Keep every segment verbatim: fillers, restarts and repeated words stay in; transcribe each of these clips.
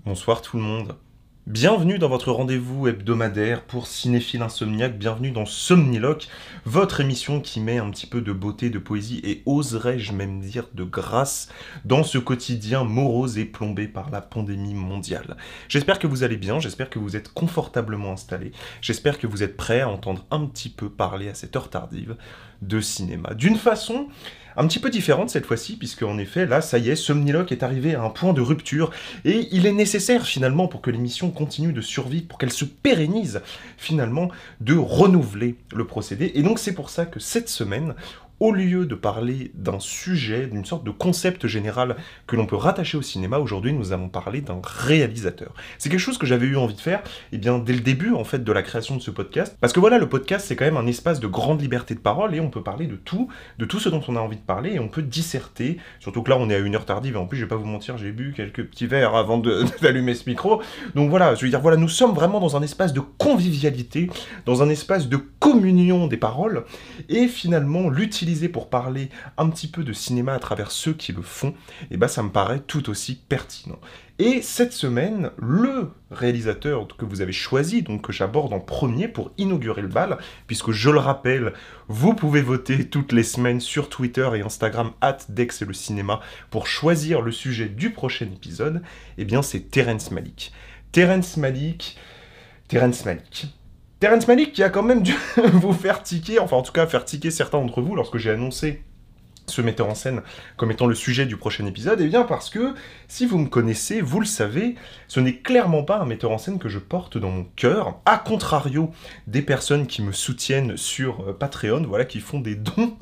Bonsoir tout le monde. Bienvenue dans votre rendez-vous hebdomadaire pour Cinéphile Insomniaque, bienvenue dans Somniloque, votre émission qui met un petit peu de beauté, de poésie et oserais-je même dire de grâce dans ce quotidien morose et plombé par la pandémie mondiale. J'espère que vous allez bien, j'espère que vous êtes confortablement installés, j'espère que vous êtes prêts à entendre un petit peu parler à cette heure tardive de cinéma. D'une façon un petit peu différente cette fois-ci, puisque en effet, là, ça y est, Somniloque est arrivé à un point de rupture, et il est nécessaire finalement pour que l'émission continue de survivre, pour qu'elle se pérennise finalement, de renouveler le procédé. Et donc c'est pour ça que cette semaine, au lieu de parler d'un sujet, d'une sorte de concept général que l'on peut rattacher au cinéma, aujourd'hui nous allons parler d'un réalisateur. C'est quelque chose que j'avais eu envie de faire, eh bien dès le début en fait de la création de ce podcast, parce que voilà, le podcast c'est quand même un espace de grande liberté de parole et on peut parler de tout, de tout ce dont on a envie de parler et on peut disserter, surtout que là on est à une heure tardive et en plus je vais pas vous mentir, j'ai bu quelques petits verres avant de, d'allumer ce micro, donc voilà, je veux dire voilà, nous sommes vraiment dans un espace de convivialité, dans un espace de communion des paroles, et finalement l'utiliser pour parler un petit peu de cinéma à travers ceux qui le font, et bah ça me paraît tout aussi pertinent. Et cette semaine, le réalisateur que vous avez choisi, donc que j'aborde en premier pour inaugurer le bal, puisque je le rappelle, vous pouvez voter toutes les semaines sur Twitter et Instagram arobase Dex et le cinéma pour choisir le sujet du prochain épisode, et bien c'est Terrence Malick. Terrence Malick, Terrence Malick. Terrence Malick qui a quand même dû vous faire tiquer, enfin en tout cas faire tiquer certains d'entre vous lorsque j'ai annoncé ce metteur en scène comme étant le sujet du prochain épisode, et eh bien parce que, si vous me connaissez, vous le savez, ce n'est clairement pas un metteur en scène que je porte dans mon cœur, à contrario des personnes qui me soutiennent sur Patreon, voilà, qui font des dons.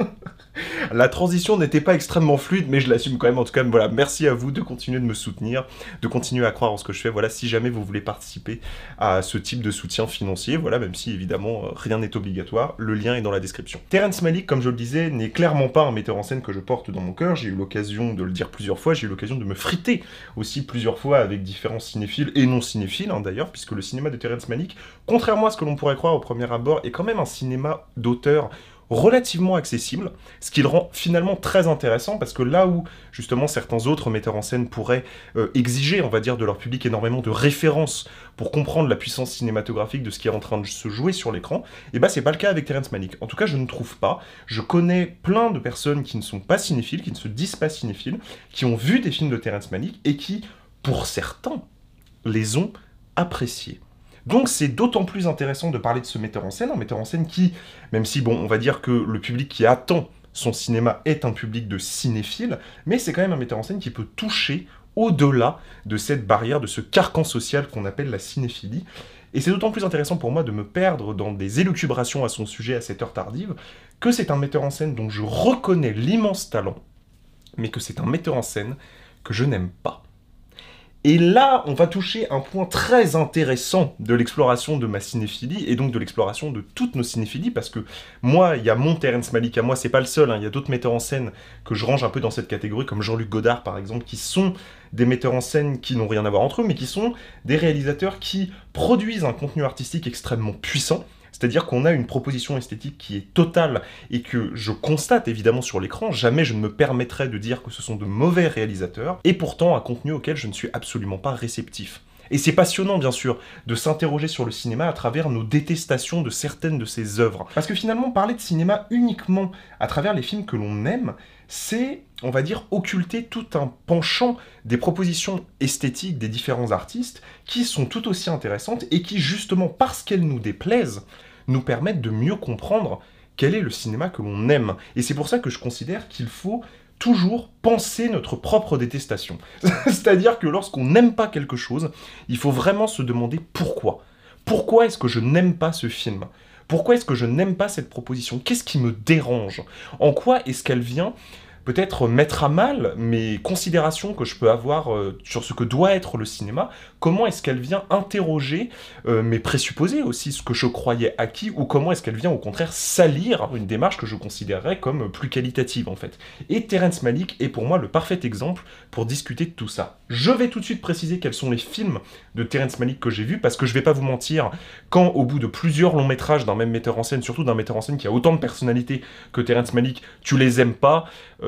La transition n'était pas extrêmement fluide, mais je l'assume quand même, en tout cas, voilà, merci à vous de continuer de me soutenir, de continuer à croire en ce que je fais, voilà, si jamais vous voulez participer à ce type de soutien financier, voilà, même si évidemment rien n'est obligatoire, le lien est dans la description. Terrence Malick, comme je le disais, n'est clairement pas un metteur en scène que je porte dans mon cœur, j'ai eu l'occasion de le dire plusieurs fois, j'ai eu l'occasion de me friter aussi plusieurs fois avec différents cinéphiles et non cinéphiles, hein, d'ailleurs, puisque le cinéma de Terrence Malick, contrairement à ce que l'on pourrait croire au premier abord, est quand même un cinéma d'auteur relativement accessible, ce qui le rend finalement très intéressant, parce que là où, justement, certains autres metteurs en scène pourraient euh, exiger, on va dire, de leur public énormément de références pour comprendre la puissance cinématographique de ce qui est en train de se jouer sur l'écran, et bah c'est pas le cas avec Terrence Malick. En tout cas, je ne trouve pas. Je connais plein de personnes qui ne sont pas cinéphiles, qui ne se disent pas cinéphiles, qui ont vu des films de Terrence Malick, et qui, pour certains, les ont appréciés. Donc c'est d'autant plus intéressant de parler de ce metteur en scène, un metteur en scène qui, même si, bon, on va dire que le public qui attend son cinéma est un public de cinéphiles, mais c'est quand même un metteur en scène qui peut toucher au-delà de cette barrière, de ce carcan social qu'on appelle la cinéphilie. Et c'est d'autant plus intéressant pour moi de me perdre dans des élucubrations à son sujet à cette heure tardive, que c'est un metteur en scène dont je reconnais l'immense talent, mais que c'est un metteur en scène que je n'aime pas. Et là, on va toucher un point très intéressant de l'exploration de ma cinéphilie, et donc de l'exploration de toutes nos cinéphilies, parce que moi, il y a mon Terrence Malick à moi, c'est pas le seul, hein, il y a d'autres metteurs en scène que je range un peu dans cette catégorie, comme Jean-Luc Godard par exemple, qui sont des metteurs en scène qui n'ont rien à voir entre eux, mais qui sont des réalisateurs qui produisent un contenu artistique extrêmement puissant, c'est-à-dire qu'on a une proposition esthétique qui est totale et que je constate évidemment sur l'écran, jamais je ne me permettrais de dire que ce sont de mauvais réalisateurs, et pourtant un contenu auquel je ne suis absolument pas réceptif. Et c'est passionnant, bien sûr, de s'interroger sur le cinéma à travers nos détestations de certaines de ses œuvres. Parce que finalement, parler de cinéma uniquement à travers les films que l'on aime, c'est, on va dire, occulter tout un penchant des propositions esthétiques des différents artistes qui sont tout aussi intéressantes et qui, justement, parce qu'elles nous déplaisent, nous permettent de mieux comprendre quel est le cinéma que l'on aime. Et c'est pour ça que je considère qu'il faut toujours penser notre propre détestation. C'est-à-dire que lorsqu'on n'aime pas quelque chose, il faut vraiment se demander pourquoi. Pourquoi est-ce que je n'aime pas ce film ? Pourquoi est-ce que je n'aime pas cette proposition ? Qu'est-ce qui me dérange ? En quoi est-ce qu'elle vient peut-être mettre à mal mes considérations que je peux avoir euh, sur ce que doit être le cinéma, comment est-ce qu'elle vient interroger euh, mes présupposés aussi, ce que je croyais acquis, ou comment est-ce qu'elle vient au contraire salir une démarche que je considérerais comme plus qualitative en fait. Et Terrence Malick est pour moi le parfait exemple pour discuter de tout ça. Je vais tout de suite préciser quels sont les films de Terrence Malick que j'ai vus, parce que je vais pas vous mentir, quand au bout de plusieurs longs métrages d'un même metteur en scène, surtout d'un metteur en scène qui a autant de personnalité que Terrence Malick, tu les aimes pas, euh,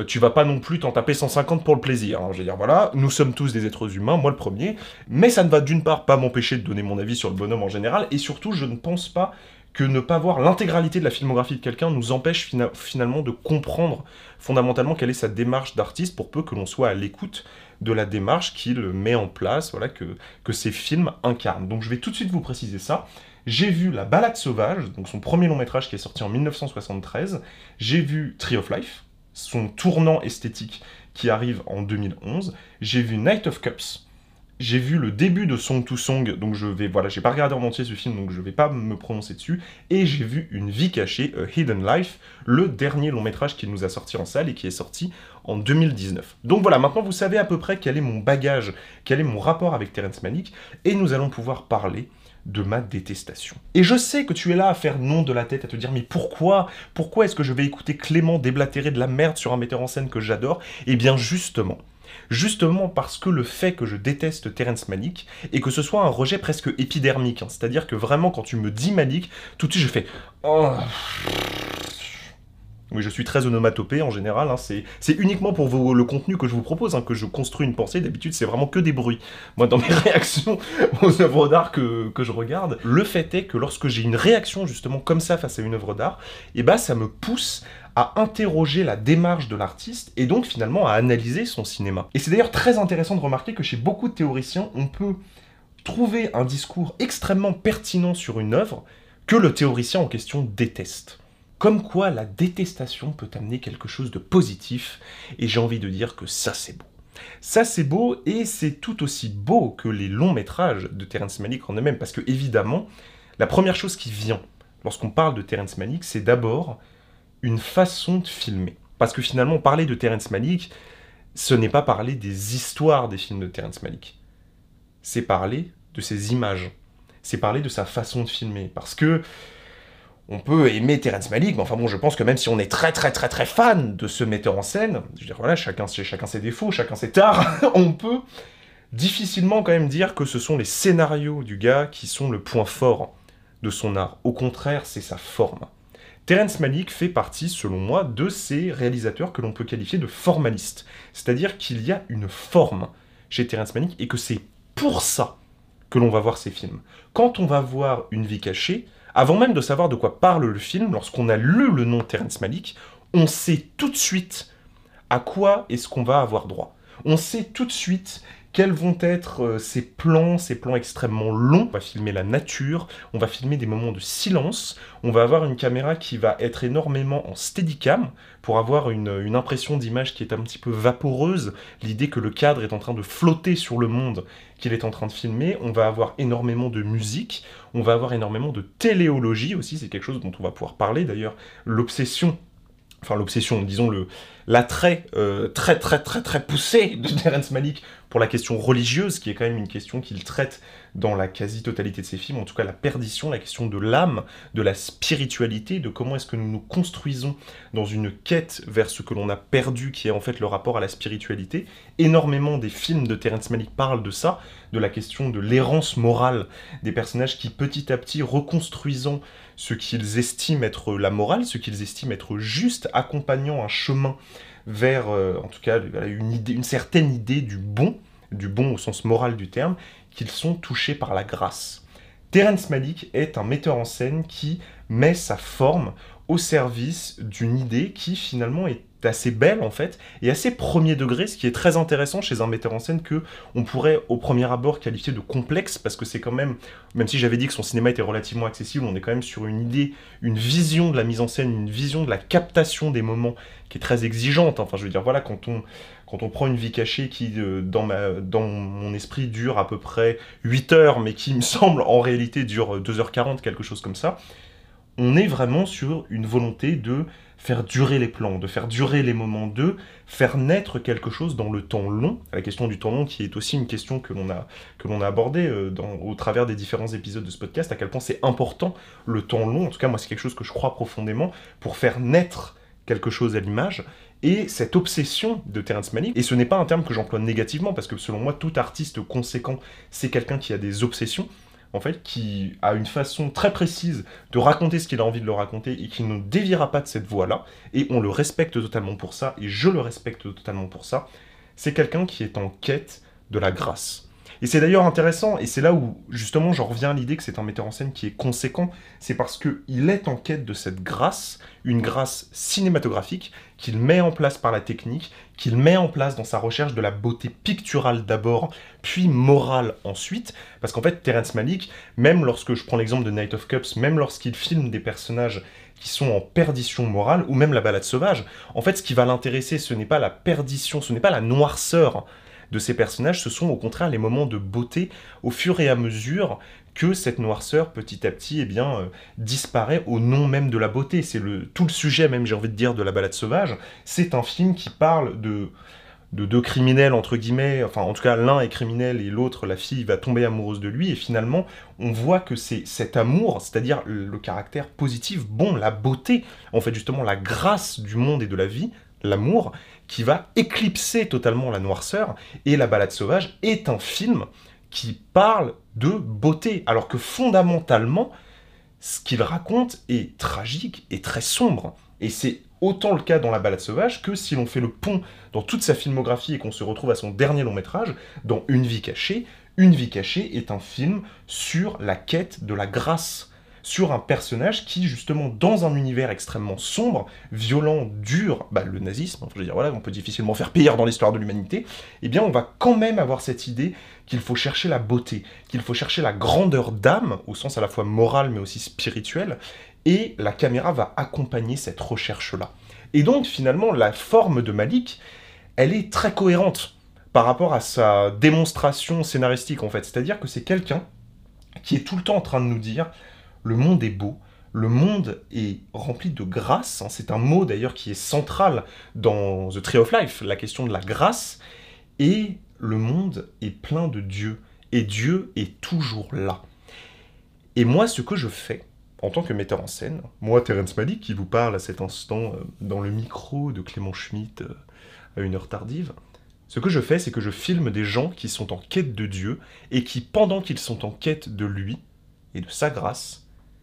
euh, tu vas pas non plus t'en taper cent cinquante pour le plaisir. Hein. Je veux dire, voilà, nous sommes tous des êtres humains, moi le premier, mais ça ne va d'une part pas m'empêcher de donner mon avis sur le bonhomme en général, et surtout, je ne pense pas que ne pas voir l'intégralité de la filmographie de quelqu'un nous empêche fina finalement de comprendre fondamentalement quelle est sa démarche d'artiste, pour peu que l'on soit à l'écoute de la démarche qu'il met en place, voilà, que, que ces films incarnent. Donc je vais tout de suite vous préciser ça. J'ai vu La Balade sauvage, donc son premier long métrage qui est sorti en mille neuf cent soixante-treize. J'ai vu Tree of Life, son tournant esthétique qui arrive en deux mille onze. J'ai vu Night of Cups. J'ai vu le début de Song to Song, donc je vais, voilà, j'ai pas regardé en entier ce film, donc je vais pas me prononcer dessus. Et j'ai vu Une vie cachée, A Hidden Life, le dernier long métrage qu'il nous a sorti en salle et qui est sorti en deux mille dix-neuf. Donc voilà, maintenant vous savez à peu près quel est mon bagage, quel est mon rapport avec Terrence Malick, et nous allons pouvoir parler de ma détestation. Et je sais que tu es là à faire non de la tête, à te dire mais pourquoi Pourquoi est-ce que je vais écouter Clément déblatérer de la merde sur un metteur en scène que j'adore? Eh bien justement, justement parce que le fait que je déteste Terrence Malick, et que ce soit un rejet presque épidermique, hein, c'est-à-dire que vraiment quand tu me dis Malick, tout de suite je fais oh. Oui, je suis très onomatopée en général, hein, c'est uniquement pour vous, le contenu que je vous propose, hein, que je construis une pensée, d'habitude c'est vraiment que des bruits. Moi dans mes réactions aux œuvres d'art que, que je regarde, le fait est que lorsque j'ai une réaction justement comme ça face à une œuvre d'art, et bah ça me pousse à interroger la démarche de l'artiste et donc finalement à analyser son cinéma. Et c'est d'ailleurs très intéressant de remarquer que chez beaucoup de théoriciens, on peut trouver un discours extrêmement pertinent sur une œuvre que le théoricien en question déteste. Comme quoi la détestation peut amener quelque chose de positif, et j'ai envie de dire que ça c'est beau. Ça c'est beau, et c'est tout aussi beau que les longs métrages de Terrence Malick en eux-mêmes, parce que évidemment, la première chose qui vient lorsqu'on parle de Terrence Malick, c'est d'abord une façon de filmer. Parce que finalement, parler de Terrence Malick, ce n'est pas parler des histoires des films de Terrence Malick. C'est parler de ses images. C'est parler de sa façon de filmer. Parce que on peut aimer Terrence Malick, mais enfin bon, je pense que même si on est très très très très fan de ce metteur en scène, je veux dire, voilà, chacun, chacun ses défauts, chacun ses tares, on peut difficilement quand même dire que ce sont les scénarios du gars qui sont le point fort de son art. Au contraire, c'est sa forme. Terrence Malick fait partie, selon moi, de ces réalisateurs que l'on peut qualifier de formalistes. C'est-à-dire qu'il y a une forme chez Terrence Malick et que c'est pour ça que l'on va voir ces films. Quand on va voir Une vie cachée, avant même de savoir de quoi parle le film, lorsqu'on a lu le nom Terrence Malick, on sait tout de suite à quoi est-ce qu'on va avoir droit. On sait tout de suite quels vont être euh, ces plans, ces plans extrêmement longs. On va filmer la nature, on va filmer des moments de silence, on va avoir une caméra qui va être énormément en steadicam, pour avoir une, une impression d'image qui est un petit peu vaporeuse, l'idée que le cadre est en train de flotter sur le monde qu'il est en train de filmer. On va avoir énormément de musique, on va avoir énormément de téléologie aussi, c'est quelque chose dont on va pouvoir parler d'ailleurs, l'obsession, enfin l'obsession, disons le l'attrait euh, très très très très poussé de Terrence Malick pour la question religieuse, qui est quand même une question qu'il traite dans la quasi-totalité de ses films, en tout cas la perdition, la question de l'âme, de la spiritualité, de comment est-ce que nous nous construisons dans une quête vers ce que l'on a perdu, qui est en fait le rapport à la spiritualité. Énormément des films de Terrence Malick parlent de ça, de la question de l'errance morale des personnages qui petit à petit, reconstruisant ce qu'ils estiment être la morale, ce qu'ils estiment être juste, accompagnant un chemin vers, euh, en tout cas, une, idée, une certaine idée du bon, du bon au sens moral du terme, qu'ils sont touchés par la grâce. Terrence Malick est un metteur en scène qui met sa forme au service d'une idée qui finalement est assez belle en fait, et assez premier degré, ce qui est très intéressant chez un metteur en scène que on pourrait au premier abord qualifier de complexe, parce que c'est quand même, même si j'avais dit que son cinéma était relativement accessible, on est quand même sur une idée, une vision de la mise en scène, une vision de la captation des moments qui est très exigeante. Enfin je veux dire, voilà, quand on, quand on prend Une vie cachée qui, euh, dans, ma, dans mon esprit, dure à peu près huit heures, mais qui me semble en réalité dure deux heures quarante, quelque chose comme ça, on est vraiment sur une volonté de faire durer les plans, de faire durer les moments, de faire naître quelque chose dans le temps long. La question du temps long qui est aussi une question que l'on a, que l'on a abordée euh, dans, au travers des différents épisodes de ce podcast, à quel point c'est important le temps long. En tout cas, moi, c'est quelque chose que je crois profondément pour faire naître quelque chose à l'image. Et cette obsession de Terrence Malick, et ce n'est pas un terme que j'emploie négativement, parce que selon moi, tout artiste conséquent, c'est quelqu'un qui a des obsessions. en fait, qui a une façon très précise de raconter ce qu'il a envie de le raconter et qui ne déviera pas de cette voie-là, et on le respecte totalement pour ça, et je le respecte totalement pour ça, c'est quelqu'un qui est en quête de la grâce. Et c'est d'ailleurs intéressant, et c'est là où, justement, j'en reviens à l'idée que c'est un metteur en scène qui est conséquent, c'est parce qu'il est en quête de cette grâce, une grâce cinématographique, qu'il met en place par la technique, qu'il met en place dans sa recherche de la beauté picturale d'abord, puis morale ensuite, parce qu'en fait, Terrence Malick, même lorsque, je prends l'exemple de Night of Cups, même lorsqu'il filme des personnages qui sont en perdition morale, ou même la balade sauvage, en fait, ce qui va l'intéresser, ce n'est pas la perdition, ce n'est pas la noirceur de ces personnages, ce sont au contraire les moments de beauté au fur et à mesure que cette noirceur, petit à petit, eh bien, euh, disparaît au nom même de la beauté. C'est le, tout le sujet, même, j'ai envie de dire, de La Balade sauvage. C'est un film qui parle de, de deux criminels, entre guillemets, enfin, en tout cas, l'un est criminel et l'autre, la fille, va tomber amoureuse de lui, et finalement, on voit que c'est cet amour, c'est-à-dire le, le caractère positif, bon, la beauté, en fait, justement, la grâce du monde et de la vie, l'amour, qui va éclipser totalement la noirceur, et La Balade sauvage est un film qui parle de beauté, alors que fondamentalement, ce qu'il raconte est tragique et très sombre. Et c'est autant le cas dans La Balade sauvage que si l'on fait le pont dans toute sa filmographie et qu'on se retrouve à son dernier long métrage, dans Une vie cachée. Une vie cachée est un film sur la quête de la grâce, sur un personnage qui, justement, dans un univers extrêmement sombre, violent, dur, bah, le nazisme, je veux dire, voilà, on peut difficilement faire pire dans l'histoire de l'humanité, eh bien, on va quand même avoir cette idée qu'il faut chercher la beauté, qu'il faut chercher la grandeur d'âme, au sens à la fois moral, mais aussi spirituel, et la caméra va accompagner cette recherche-là. Et donc, finalement, la forme de Malick, elle est très cohérente par rapport à sa démonstration scénaristique, en fait. C'est-à-dire que c'est quelqu'un qui est tout le temps en train de nous dire le monde est beau, le monde est rempli de grâce, hein, c'est un mot d'ailleurs qui est central dans The Tree of Life, la question de la grâce, et le monde est plein de Dieu, et Dieu est toujours là. Et moi, ce que je fais, en tant que metteur en scène, moi, Terrence Malick, qui vous parle à cet instant euh, dans le micro de Clément Schmitt euh, à une heure tardive, ce que je fais, c'est que je filme des gens qui sont en quête de Dieu, et qui, pendant qu'ils sont en quête de lui, et de sa grâce,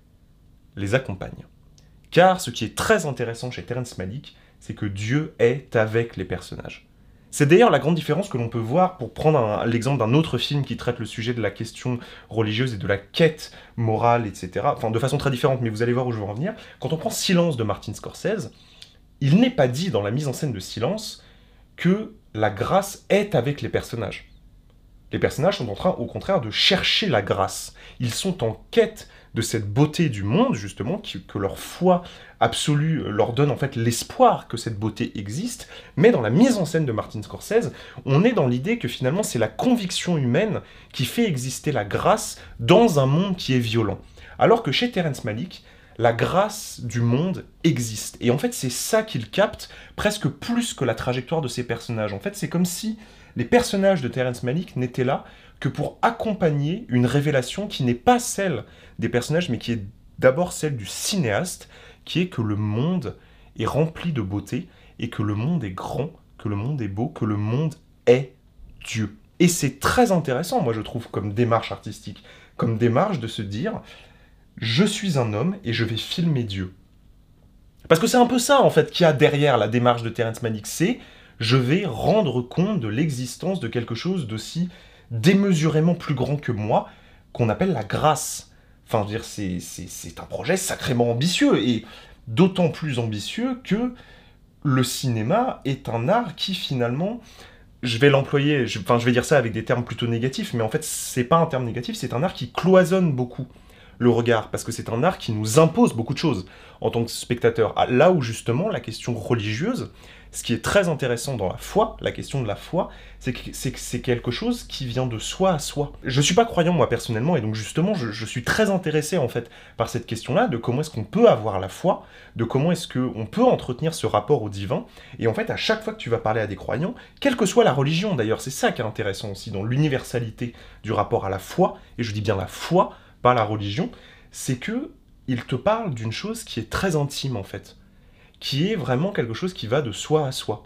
les accompagne. Car ce qui est très intéressant chez Terrence Malick, c'est que Dieu est avec les personnages. C'est d'ailleurs la grande différence que l'on peut voir pour prendre l'exemple d'un autre film qui traite le sujet de la question religieuse et de la quête morale, et cetera. Enfin, de façon très différente, mais vous allez voir où je veux en venir. Quand on prend Silence de Martin Scorsese, il n'est pas dit dans la mise en scène de Silence que la grâce est avec les personnages. Les personnages sont en train, au contraire, de chercher la grâce. Ils sont en quête de cette beauté du monde, justement, qui, que leur foi absolue leur donne en fait l'espoir que cette beauté existe, mais dans la mise en scène de Martin Scorsese, on est dans l'idée que finalement c'est la conviction humaine qui fait exister la grâce dans un monde qui est violent. Alors que chez Terrence Malick, la grâce du monde existe. Et en fait, c'est ça qu'il capte presque plus que la trajectoire de ses personnages. En fait, c'est comme si les personnages de Terrence Malick n'étaient là que pour accompagner une révélation qui n'est pas celle des personnages, mais qui est d'abord celle du cinéaste, qui est que le monde est rempli de beauté, et que le monde est grand, que le monde est beau, que le monde est Dieu. Et c'est très intéressant, moi je trouve, comme démarche artistique, comme démarche de se dire « je suis un homme et je vais filmer Dieu ». Parce que c'est un peu ça, en fait, qu'il y a derrière la démarche de Terrence Malick, c'est « je vais rendre compte de l'existence de quelque chose d'aussi démesurément plus grand que moi, qu'on appelle la grâce ». Enfin, je veux dire, c'est, c'est, c'est un projet sacrément ambitieux, et d'autant plus ambitieux que le cinéma est un art qui, finalement, je vais l'employer, je, enfin, je vais dire ça avec des termes plutôt négatifs, mais en fait, c'est pas un terme négatif, c'est un art qui cloisonne beaucoup le regard, parce que c'est un art qui nous impose beaucoup de choses en tant que spectateur. Là où, justement, la question religieuse, ce qui est très intéressant dans la foi, la question de la foi, c'est que c'est, c'est quelque chose qui vient de soi à soi. Je suis pas croyant, moi, personnellement, et donc, justement, je, je suis très intéressé, en fait, par cette question-là, de comment est-ce qu'on peut avoir la foi, de comment est-ce qu'on peut entretenir ce rapport au divin, et en fait, à chaque fois que tu vas parler à des croyants, quelle que soit la religion, d'ailleurs, c'est ça qui est intéressant aussi, dans l'universalité du rapport à la foi, et je dis bien la foi, pas la religion, c'est que il te parle d'une chose qui est très intime, en fait, qui est vraiment quelque chose qui va de soi à soi,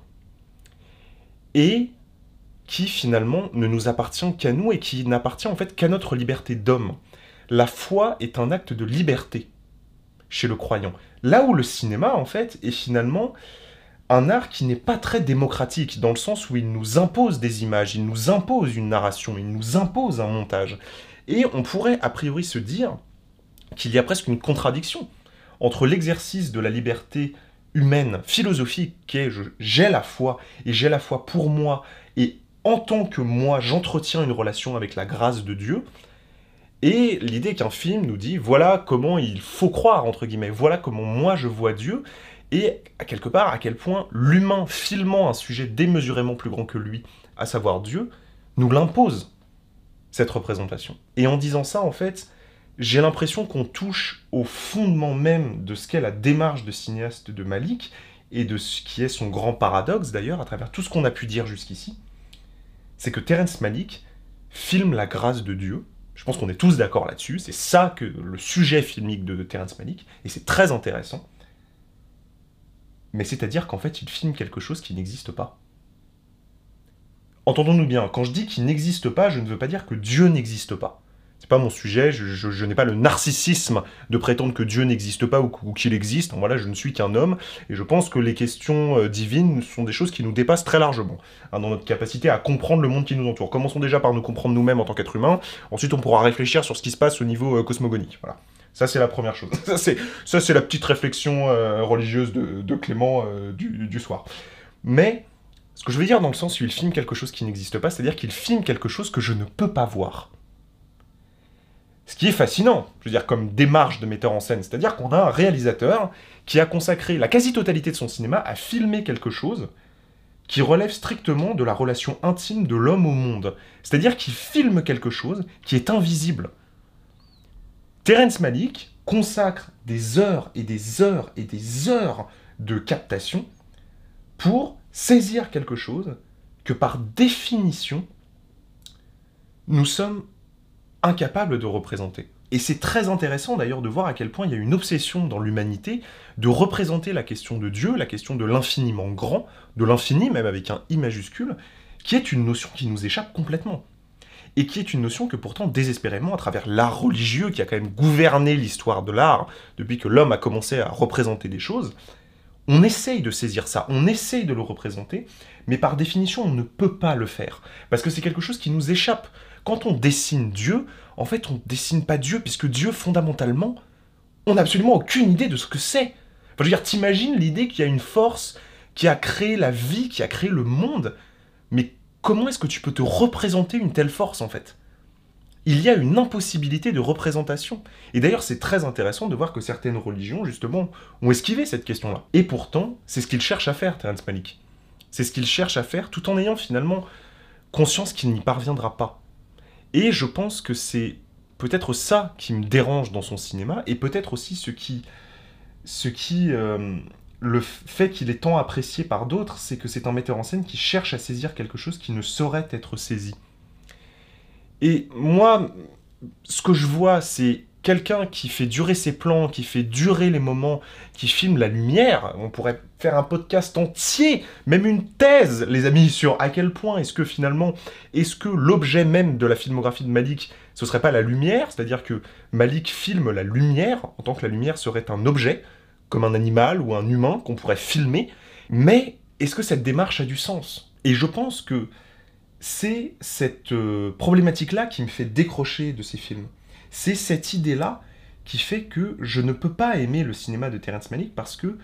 et qui finalement ne nous appartient qu'à nous, et qui n'appartient en fait qu'à notre liberté d'homme. La foi est un acte de liberté chez le croyant. Là où le cinéma, en fait, est finalement un art qui n'est pas très démocratique, dans le sens où il nous impose des images, il nous impose une narration, il nous impose un montage. Et on pourrait a priori se dire qu'il y a presque une contradiction entre l'exercice de la liberté humaine, philosophique, qui est je- j'ai la foi, et j'ai la foi pour moi, et en tant que moi, j'entretiens une relation avec la grâce de Dieu, et l'idée qu'un film nous dit, voilà comment il faut croire, entre guillemets, voilà comment moi je vois Dieu, et à quelque part, à quel point l'humain filmant un sujet démesurément plus grand que lui, à savoir Dieu, nous l'impose, cette représentation. Et en disant ça, en fait, j'ai l'impression qu'on touche au fondement même de ce qu'est la démarche de cinéaste de Malick, et de ce qui est son grand paradoxe d'ailleurs, à travers tout ce qu'on a pu dire jusqu'ici, c'est que Terrence Malick filme la grâce de Dieu. Je pense qu'on est tous d'accord là-dessus, c'est ça que le sujet filmique de Terrence Malick, et c'est très intéressant. Mais c'est-à-dire qu'en fait, il filme quelque chose qui n'existe pas. Entendons-nous bien, quand je dis qu'il n'existe pas, je ne veux pas dire que Dieu n'existe pas. C'est pas mon sujet, je, je, je n'ai pas le narcissisme de prétendre que Dieu n'existe pas ou, ou qu'il existe. Voilà, je ne suis qu'un homme, et je pense que les questions euh, divines sont des choses qui nous dépassent très largement, hein, dans notre capacité à comprendre le monde qui nous entoure. Commençons déjà par nous comprendre nous-mêmes en tant qu'êtres humains, ensuite on pourra réfléchir sur ce qui se passe au niveau euh, cosmogonique. Voilà. Ça, c'est la première chose. Ça, c'est, ça, c'est la petite réflexion euh, religieuse de, de Clément euh, du, du soir. Mais, ce que je veux dire dans le sens où il filme quelque chose qui n'existe pas, c'est-à-dire qu'il filme quelque chose que je ne peux pas voir. Ce qui est fascinant, je veux dire, comme démarche de metteur en scène, c'est-à-dire qu'on a un réalisateur qui a consacré la quasi-totalité de son cinéma à filmer quelque chose qui relève strictement de la relation intime de l'homme au monde. C'est-à-dire qu'il filme quelque chose qui est invisible. Terrence Malick consacre des heures et des heures et des heures de captation pour saisir quelque chose que par définition, nous sommes incapable de représenter. Et c'est très intéressant d'ailleurs de voir à quel point il y a une obsession dans l'humanité de représenter la question de Dieu, la question de l'infiniment grand, de l'infini même avec un I majuscule, qui est une notion qui nous échappe complètement. Et qui est une notion que pourtant désespérément, à travers l'art religieux qui a quand même gouverné l'histoire de l'art depuis que l'homme a commencé à représenter des choses, on essaye de saisir ça, on essaye de le représenter, mais par définition on ne peut pas le faire, parce que c'est quelque chose qui nous échappe. Quand on dessine Dieu, en fait, on ne dessine pas Dieu, puisque Dieu, fondamentalement, on n'a absolument aucune idée de ce que c'est. Enfin, je veux dire, t'imagines l'idée qu'il y a une force qui a créé la vie, qui a créé le monde, mais comment est-ce que tu peux te représenter une telle force, en fait ? Il y a une impossibilité de représentation. Et d'ailleurs, c'est très intéressant de voir que certaines religions, justement, ont esquivé cette question-là. Et pourtant, c'est ce qu'il cherche à faire, Terrence Malick. C'est ce qu'il cherche à faire, tout en ayant finalement conscience qu'il n'y parviendra pas. Et je pense que c'est peut-être ça qui me dérange dans son cinéma, et peut-être aussi ce qui, ce qui euh, le fait qu'il est tant apprécié par d'autres, c'est que c'est un metteur en scène qui cherche à saisir quelque chose qui ne saurait être saisi. Et moi, ce que je vois, c'est quelqu'un qui fait durer ses plans, qui fait durer les moments, qui filme la lumière. On pourrait faire un podcast entier, même une thèse, les amis, sur à quel point est-ce que finalement, est-ce que l'objet même de la filmographie de Malick, ce serait pas la lumière, c'est-à-dire que Malick filme la lumière, en tant que la lumière serait un objet, comme un animal ou un humain qu'on pourrait filmer, mais est-ce que cette démarche a du sens ? Et je pense que c'est cette euh, problématique-là qui me fait décrocher de ces films. C'est cette idée-là qui fait que je ne peux pas aimer le cinéma de Terrence Malick parce que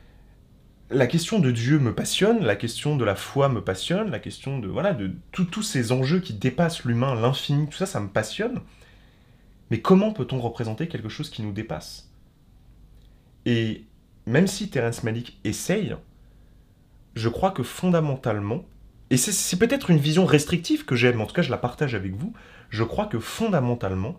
la question de Dieu me passionne, la question de la foi me passionne, la question de voilà de tous ces enjeux qui dépassent l'humain, l'infini, tout ça, ça me passionne. Mais comment peut-on représenter quelque chose qui nous dépasse ? Et même si Terrence Malick essaye, je crois que fondamentalement, et c'est, c'est peut-être une vision restrictive que j'aime, en tout cas je la partage avec vous, je crois que fondamentalement,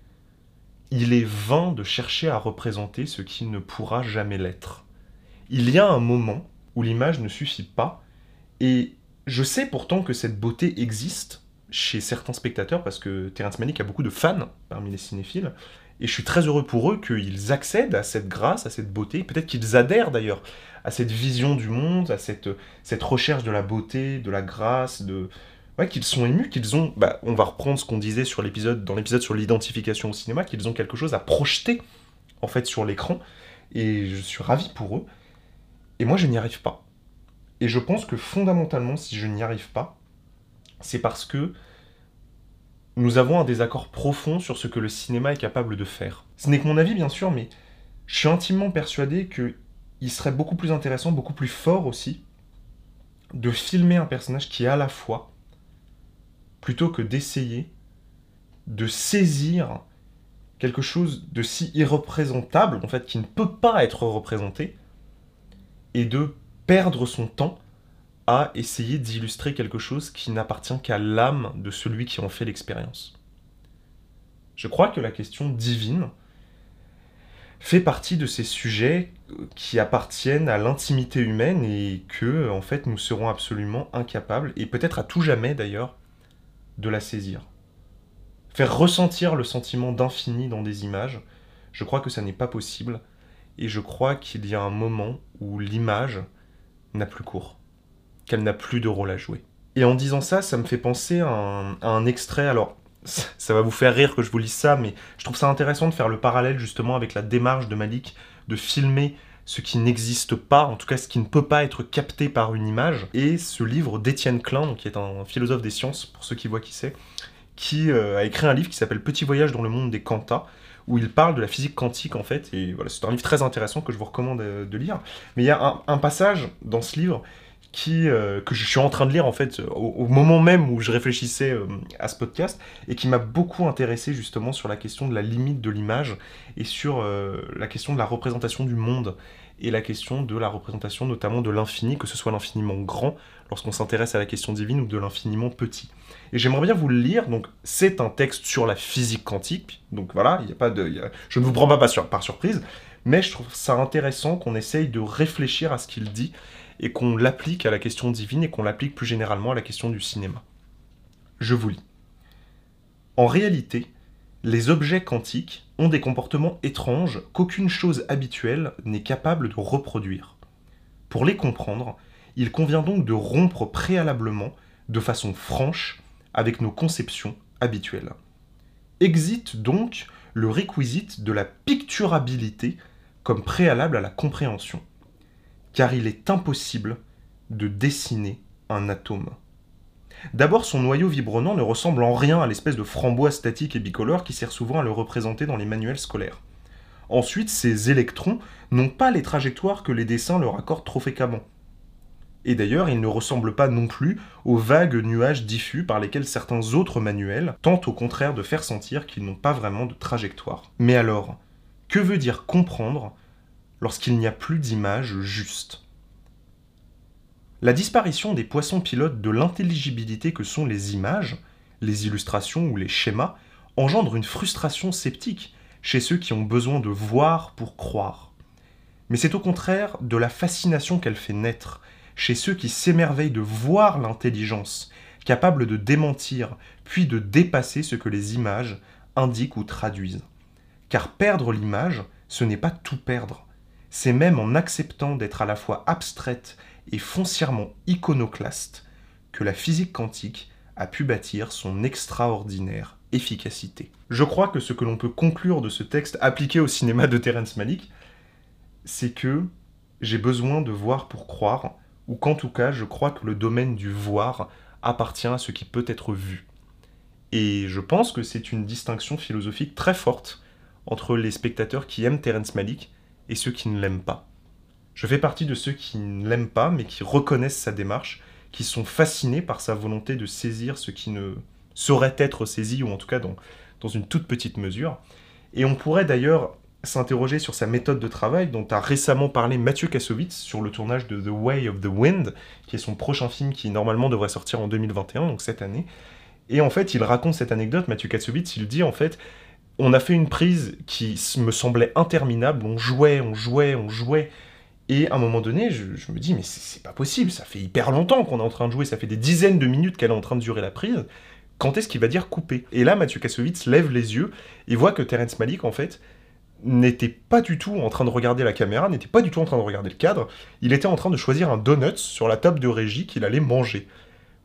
il est vain de chercher à représenter ce qui ne pourra jamais l'être. Il y a un moment où l'image ne suffit pas, et je sais pourtant que cette beauté existe chez certains spectateurs, parce que Terrence Malick a beaucoup de fans parmi les cinéphiles, et je suis très heureux pour eux qu'ils accèdent à cette grâce, à cette beauté, peut-être qu'ils adhèrent d'ailleurs à cette vision du monde, à cette, cette recherche de la beauté, de la grâce, de, Ouais, qu'ils sont émus, qu'ils ont... Bah, on va reprendre ce qu'on disait sur l'épisode, dans l'épisode sur l'identification au cinéma, qu'ils ont quelque chose à projeter, en fait, sur l'écran. Et je suis ravi pour eux. Et moi, je n'y arrive pas. Et je pense que fondamentalement, si je n'y arrive pas, c'est parce que nous avons un désaccord profond sur ce que le cinéma est capable de faire. Ce n'est que mon avis, bien sûr, mais je suis intimement persuadé qu'il serait beaucoup plus intéressant, beaucoup plus fort aussi, de filmer un personnage qui est à la fois, plutôt que d'essayer de saisir quelque chose de si irreprésentable, en fait, qui ne peut pas être représenté, et de perdre son temps à essayer d'illustrer quelque chose qui n'appartient qu'à l'âme de celui qui en fait l'expérience. Je crois que la question divine fait partie de ces sujets qui appartiennent à l'intimité humaine et que, en fait, nous serons absolument incapables, et peut-être à tout jamais d'ailleurs, de la saisir. Faire ressentir le sentiment d'infini dans des images, je crois que ça n'est pas possible, et je crois qu'il y a un moment où l'image n'a plus cours, qu'elle n'a plus de rôle à jouer. Et en disant ça, ça me fait penser à un, à un extrait, alors ça va vous faire rire que je vous lise ça, mais je trouve ça intéressant de faire le parallèle justement avec la démarche de Malick de filmer ce qui n'existe pas, en tout cas ce qui ne peut pas être capté par une image, et ce livre d'Étienne Klein, qui est un philosophe des sciences, pour ceux qui voient qui c'est, qui euh, a écrit un livre qui s'appelle Petit voyage dans le monde des quantas, où il parle de la physique quantique en fait, et voilà, c'est un livre très intéressant que je vous recommande euh, de lire. Mais il y a un, un passage dans ce livre qui, euh, que je suis en train de lire en fait au, au moment même où je réfléchissais euh, à ce podcast, et qui m'a beaucoup intéressé justement sur la question de la limite de l'image, et sur euh, la question de la représentation du monde, et la question de la représentation notamment de l'infini, que ce soit l'infiniment grand lorsqu'on s'intéresse à la question divine, ou de l'infiniment petit. Et j'aimerais bien vous le lire, donc c'est un texte sur la physique quantique, donc voilà, il y a pas de, y a, je ne vous prends pas par, sur, par surprise, mais je trouve ça intéressant qu'on essaye de réfléchir à ce qu'il dit, et qu'on l'applique à la question divine, et qu'on l'applique plus généralement à la question du cinéma. Je vous lis. En réalité, les objets quantiques ont des comportements étranges qu'aucune chose habituelle n'est capable de reproduire. Pour les comprendre, il convient donc de rompre préalablement, de façon franche, avec nos conceptions habituelles. Existe donc le requisite de la picturabilité comme préalable à la compréhension, car il est impossible de dessiner un atome. D'abord, son noyau vibronnant ne ressemble en rien à l'espèce de framboise statique et bicolore qui sert souvent à le représenter dans les manuels scolaires. Ensuite, ces électrons n'ont pas les trajectoires que les dessins leur accordent trop fréquemment. Et d'ailleurs, ils ne ressemblent pas non plus aux vagues nuages diffus par lesquels certains autres manuels tentent au contraire de faire sentir qu'ils n'ont pas vraiment de trajectoire. Mais alors, que veut dire comprendre lorsqu'il n'y a plus d'image juste ? La disparition des poissons pilotes de l'intelligibilité que sont les images, les illustrations ou les schémas, engendre une frustration sceptique chez ceux qui ont besoin de voir pour croire. Mais c'est au contraire de la fascination qu'elle fait naître chez ceux qui s'émerveillent de voir l'intelligence, capable de démentir, puis de dépasser ce que les images indiquent ou traduisent. Car perdre l'image, ce n'est pas tout perdre. C'est même en acceptant d'être à la fois abstraite et foncièrement iconoclaste que la physique quantique a pu bâtir son extraordinaire efficacité. Je crois que ce que l'on peut conclure de ce texte appliqué au cinéma de Terrence Malick, c'est que j'ai besoin de voir pour croire, ou qu'en tout cas, je crois que le domaine du voir appartient à ce qui peut être vu. Et je pense que c'est une distinction philosophique très forte entre les spectateurs qui aiment Terrence Malick et ceux qui ne l'aiment pas. Je fais partie de ceux qui ne l'aiment pas, mais qui reconnaissent sa démarche, qui sont fascinés par sa volonté de saisir ce qui ne saurait être saisi, ou en tout cas dans, dans une toute petite mesure. Et on pourrait d'ailleurs s'interroger sur sa méthode de travail, dont a récemment parlé Mathieu Kassovitz sur le tournage de The Way of the Wind, qui est son prochain film qui normalement devrait sortir en deux mille vingt et un, donc cette année. Et en fait, il raconte cette anecdote, Mathieu Kassovitz, il dit en fait, on a fait une prise qui me semblait interminable, on jouait, on jouait, on jouait, et à un moment donné, je, je me dis, mais c'est, c'est pas possible, ça fait hyper longtemps qu'on est en train de jouer, ça fait des dizaines de minutes qu'elle est en train de durer la prise, quand est-ce qu'il va dire couper ? Et là, Mathieu Kassovitz lève les yeux, et voit que Terrence Malick, en fait, n'était pas du tout en train de regarder la caméra, n'était pas du tout en train de regarder le cadre, il était en train de choisir un donut sur la table de régie qu'il allait manger.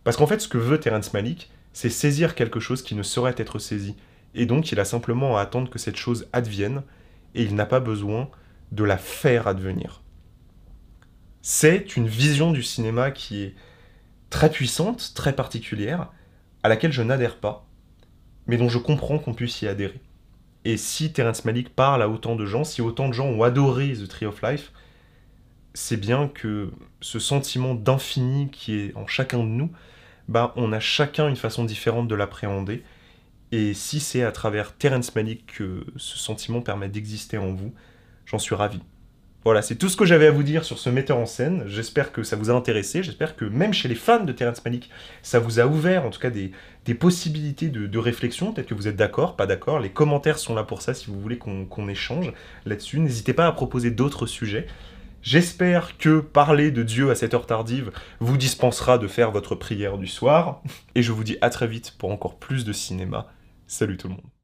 Parce qu'en fait, ce que veut Terrence Malick, c'est saisir quelque chose qui ne saurait être saisi. Et donc, il a simplement à attendre que cette chose advienne, et il n'a pas besoin de la faire advenir. C'est une vision du cinéma qui est très puissante, très particulière, à laquelle je n'adhère pas, mais dont je comprends qu'on puisse y adhérer. Et si Terrence Malick parle à autant de gens, si autant de gens ont adoré The Tree of Life, c'est bien que ce sentiment d'infini qui est en chacun de nous, bah, on a chacun une façon différente de l'appréhender. Et si c'est à travers Terrence Malick que ce sentiment permet d'exister en vous, j'en suis ravi. Voilà, c'est tout ce que j'avais à vous dire sur ce metteur en scène. J'espère que ça vous a intéressé. J'espère que même chez les fans de Terrence Malick, ça vous a ouvert en tout cas des, des possibilités de, de réflexion. Peut-être que vous êtes d'accord, pas d'accord. Les commentaires sont là pour ça si vous voulez qu'on qu'on échange là-dessus. N'hésitez pas à proposer d'autres sujets. J'espère que parler de Dieu à cette heure tardive vous dispensera de faire votre prière du soir. Et je vous dis à très vite pour encore plus de cinéma. Salut tout le monde.